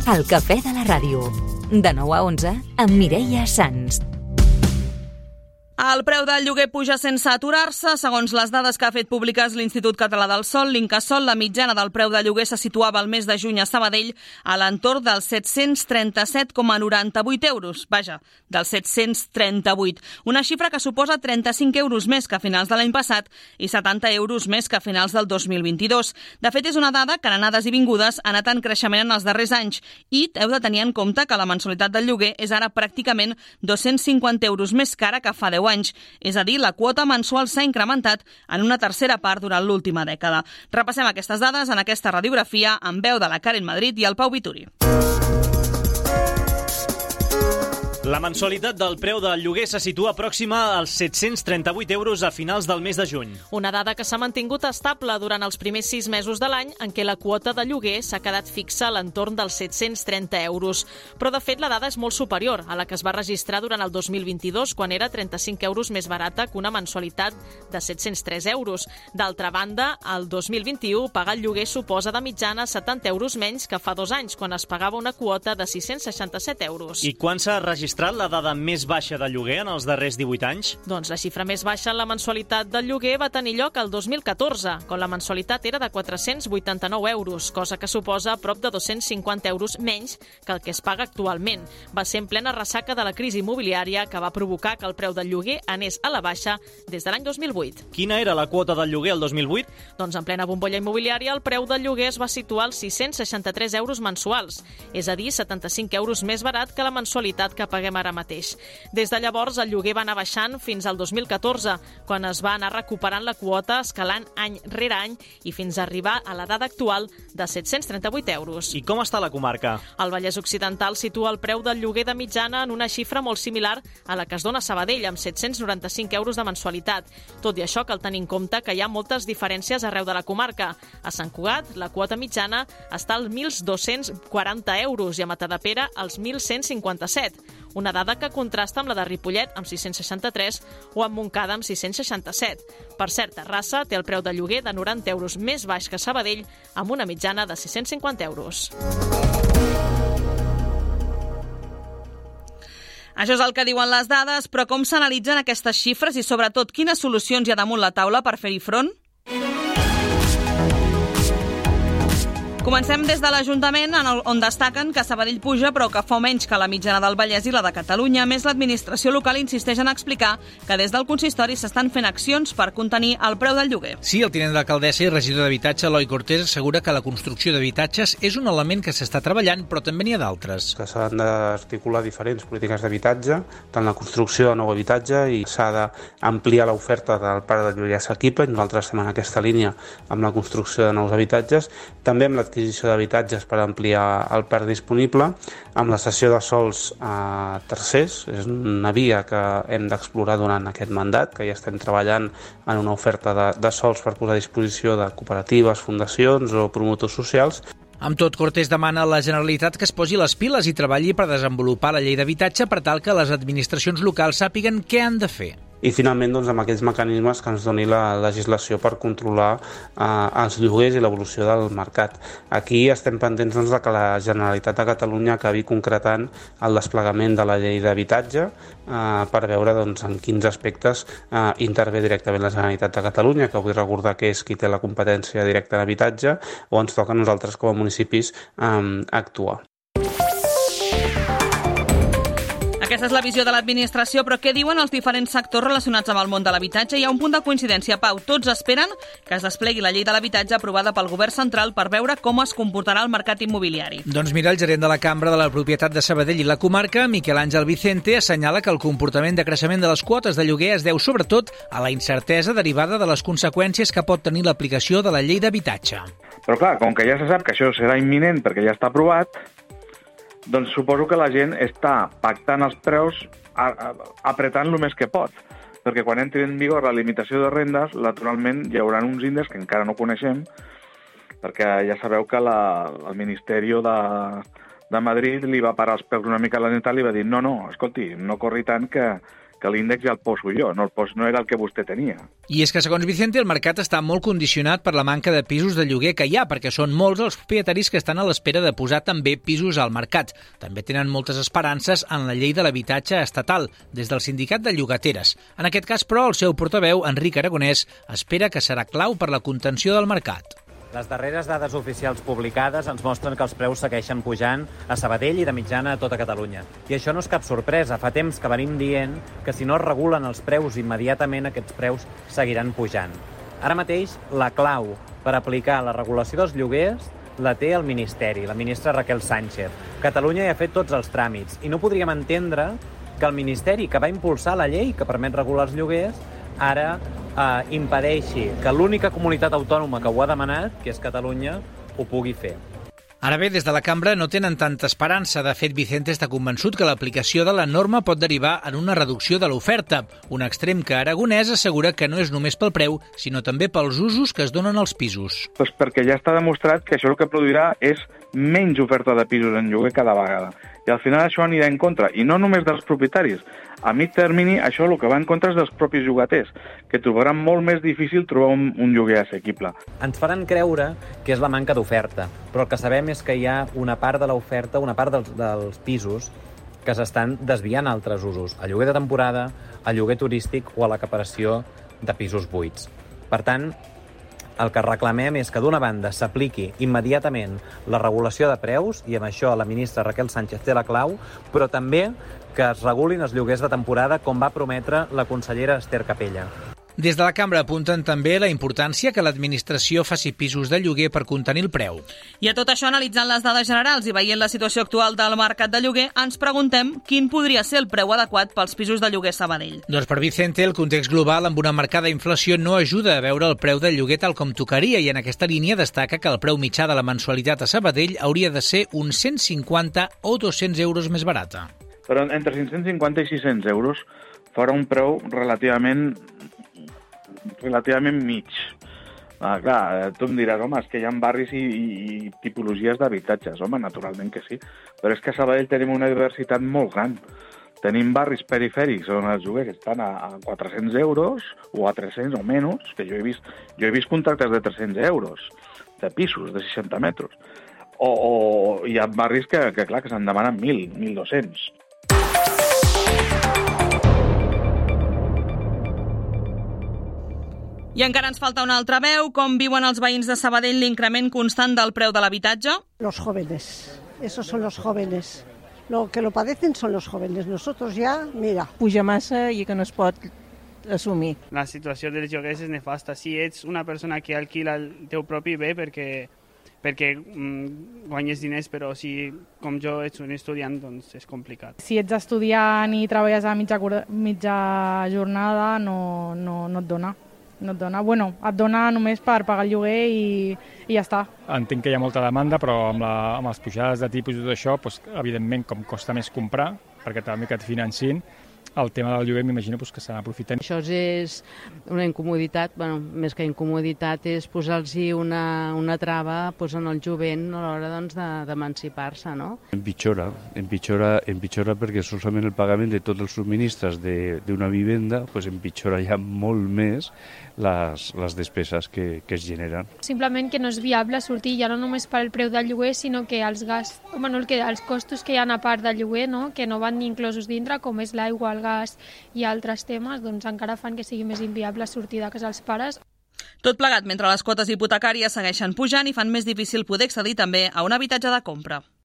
El cafè de la ràdio. De 9 a 11 amb Mireia Sans. El preu del lloguer puja sense aturar-se. Segons les dades que ha fet públiques l'Institut Català del Sòl, l'Incasòl, la mitjana del preu de lloguer se situava al mes de juny a Sabadell a l'entorn dels 737,98 euros. Vaja, dels 738. Una xifra que suposa 35 euros més que a finals de l'any passat i 70 euros més que a finals del 2022. De fet, és una dada que en anades i vingudes ha anat en creixement en els darrers anys i heu de tenir en compte que la mensualitat del lloguer és ara pràcticament 250 euros més cara que fa 10 anys. És a dir, la quota mensual s'ha incrementat en una tercera part durant l'última dècada. Repassem aquestes dades en aquesta radiografia amb veu de la Karen Madrid i el Pau Vituri. La mensualitat del preu del lloguer se situa pròxima als 738 euros a finals del mes de juny. Una dada que s'ha mantingut estable durant els primers 6 mesos de l'any en què la quota de lloguer s'ha quedat fixa a l'entorn dels 730 euros. Però, de fet, la dada és molt superior a la que es va registrar durant el 2022, quan era 35 euros més barata que una mensualitat de 703 euros. D'altra banda, el 2021 pagar el lloguer suposa de mitjana 70 euros menys que fa 2 anys, quan es pagava una quota de 667 euros. I quan s'ha registrat la dada més baixa de lloguer en els darrers 18 anys? Doncs la xifra més baixa en la mensualitat del lloguer va tenir lloc el 2014, quan la mensualitat era de 489 euros, cosa que suposa prop de 250 euros menys que el que es paga actualment. Va ser en plena ressaca de la crisi immobiliària que va provocar que el preu del lloguer anés a la baixa des de l'any 2008. Quina era la quota del lloguer el 2008? Doncs en plena bombolla immobiliària el preu del lloguer es va situar als 663 euros mensuals, és a dir, 75 euros més barat que la mensualitat que paguem ara mateix. Des de llavors, el lloguer va anar baixant fins al 2014, quan es va anar recuperant la quota, escalant any rere any i fins a arribar a la dada actual de 738 euros. I com està la comarca? El Vallès Occidental situa el preu del lloguer de mitjana en una xifra molt similar a la que es dona a Sabadell, amb 795 euros de mensualitat. Tot i això, cal tenir en compte que hi ha moltes diferències arreu de la comarca. A Sant Cugat, la quota mitjana està als 1.240 euros i a Matadepera als 1.157. Una dada que contrasta amb la de Ripollet, amb 663, o amb Montcada, amb 667. Per cert, Terrassa té el preu de lloguer de 90 euros més baix que Sabadell, amb una mitjana de 650 euros. Això és el que diuen les dades, però com s'analitzen aquestes xifres i, sobretot, quines solucions hi ha damunt la taula per fer-hi front? Comencem des de l'Ajuntament, on destaquen que Sabadell puja, però que fa menys que la mitjana del Vallès i la de Catalunya. A més, l'administració local insisteix en explicar que des del consistori s'estan fent accions per contenir el preu del lloguer. Sí, el tinent d'alcaldessa i regidor d'habitatge, Eloi Cortés, assegura que la construcció d'habitatges és un element que s'està treballant, però també n'hi ha d'altres. Que s'han d'articular diferents polítiques d'habitatge, tant la construcció de nou habitatge, i s'ha d'ampliar l'oferta del parc de lloguer assequible. Nosaltres estem en aquesta línia amb la construcció de nous habitatges, també amb l'adquisició d'habitatges per ampliar el parc disponible, amb la cessió de sòls a tercers. És una via que hem d'explorar durant aquest mandat, que ja estem treballant en una oferta de sòls per posar a disposició de cooperatives, fundacions o promotors socials. Amb tot, Cortés demana a la Generalitat que es posi les piles i treballi per desenvolupar la llei d'habitatge per tal que les administracions locals sàpiguen què han de fer. I finalment, doncs, amb aquells mecanismes que ens doni la legislació per controlar els lloguers i l'evolució del mercat. Aquí estem pendents, doncs, de que la Generalitat de Catalunya acabi concretant el desplegament de la llei d'habitatge per veure, doncs, en quins aspectes intervé directament la Generalitat de Catalunya, que vull recordar que és qui té la competència directa en habitatge, o ens toca a nosaltres com a municipis actuar. Aquesta és la visió de l'administració, però què diuen els diferents sectors relacionats amb el món de l'habitatge? Hi ha un punt de coincidència, Pau. Tots esperen que es desplegui la llei de l'habitatge aprovada pel Govern central per veure com es comportarà el mercat immobiliari. Doncs mira, el gerent de la Cambra de la Propietat de Sabadell i la comarca, Miquel Àngel Vicente, assenyala que el comportament de creixement de les quotes de lloguer es deu sobretot a la incertesa derivada de les conseqüències que pot tenir l'aplicació de la llei d'habitatge. Però clar, com que ja se sap que això serà imminent perquè ja està aprovat, doncs suposo que la gent està pactant els preus apretant el més que pot, perquè quan entri en vigor la limitació de rendes, naturalment hi haurà uns índexs que encara no coneixem, perquè ja sabeu que el Ministeri de Madrid li va parar els preus una mica a la Generalitat i li va dir no, escolti, no corri tant que que l'índex ja el poso jo, no era el que vostè tenia. I és que, segons Vicente, el mercat està molt condicionat per la manca de pisos de lloguer que hi ha, perquè són molts els propietaris que estan a l'espera de posar també pisos al mercat. També tenen moltes esperances en la llei de l'habitatge estatal, des del sindicat de llogateres. En aquest cas, però, el seu portaveu, Enric Aragonès, espera que serà clau per la contenció del mercat. Les darreres dades oficials publicades ens mostren que els preus segueixen pujant a Sabadell i de mitjana a tota Catalunya. I això no és cap sorpresa. Fa temps que venim dient que si no es regulen els preus immediatament, aquests preus seguiran pujant. Ara mateix, la clau per aplicar la regulació dels lloguers la té el Ministeri, la ministra Raquel Sánchez. Catalunya ja ha fet tots els tràmits i no podríem entendre que el Ministeri, que va impulsar la llei que permet regular els lloguers, ara impedeixi que l'única comunitat autònoma que ho ha demanat, que és Catalunya, ho pugui fer. Ara bé, des de la cambra no tenen tanta esperança. De fet, Vicente està convençut que l'aplicació de la norma pot derivar en una reducció de l'oferta, un extrem que Aragonès assegura que no és només pel preu, sinó també pels usos que es donen als pisos. Pues perquè ja està demostrat que això el que produirà és menys oferta de pisos en lloguer cada vegada. I al final això anirà en contra, i no només dels propietaris. A mig termini, això el que va en contra és dels propis llogaters, que trobaran molt més difícil trobar un lloguer assequible. Ens faran creure que és la manca d'oferta, però el que sabem és que hi ha una part de l'oferta, una part dels pisos que s'estan desviant a altres usos, a lloguer de temporada, a lloguer turístic o a l'acaparació de pisos buits. Per tant, el que reclamem és que, d'una banda, s'apliqui immediatament la regulació de preus, i amb això la ministra Raquel Sánchez té la clau, però també que es regulin els lloguers de temporada, com va prometre la consellera Esther Capella. Des de la cambra apunten també la importància que l'administració faci pisos de lloguer per contenir el preu. I a tot això, analitzant les dades generals i veient la situació actual del mercat de lloguer, ens preguntem quin podria ser el preu adequat pels pisos de lloguer Sabadell. Doncs per Vicente, el context global amb una marcada inflació no ajuda a veure el preu del lloguer tal com tocaria, i en aquesta línia destaca que el preu mitjà de la mensualitat a Sabadell hauria de ser uns 150 o 200 euros més barata. Però entre 550 i 600 euros farà un preu relativament mig. Clar, tu em diràs, home, és que hi ha barris i tipologies d'habitatges. Home, naturalment que sí. Però és que a Sabadell tenim una diversitat molt gran. Tenim barris perifèrics on els lloguers estan a 400 euros o a 300 o menys, que jo he vist contractes de 300 euros de pisos de 60 metres. O hi ha barris que se'n demanen 1.000, 1.200. I encara ens falta una altra veu. Com viuen els veïns de Sabadell l'increment constant del preu de l'habitatge? Los jóvenes. Esos son los jóvenes. Lo que lo padecen son los jóvenes. Nosotros ya, mira. Puja massa i que no es pot assumir. La situació dels lloguers és nefasta. Si ets una persona que alquila el teu propi bé perquè guanyes diners, però si, com jo, ets un estudiant, doncs és complicat. Si ets estudiant i treballes a mitja jornada, no et dona. No et dona. Bueno, et dona només per pagar el lloguer i ja està. Entenc que hi ha molta demanda, però amb les pujades de tipus i tot això, doncs, evidentment, com costa més comprar, perquè també que et financin, el tema del lloguer m'imagino que se n'aprofiten. Això és una incomoditat, bueno, més que incomoditat és posar-los una trava en el jovent a l'hora d'emancipar-se, no? Empitjora perquè solament el pagament de tots els subministres d'una vivenda empitjora ja molt més les despeses que es generen. Simplement que no és viable sortir ja no només per el preu del lloguer, sinó que els costos que hi ha a part del lloguer, no? Que no van ni inclosos dintre, com és l'aigua, el gas i altres temes, doncs encara fan que sigui més inviable sortir de casa els pares. Tot plegat mentre les quotes hipotecàries segueixen pujant i fan més difícil poder accedir també a un habitatge de compra.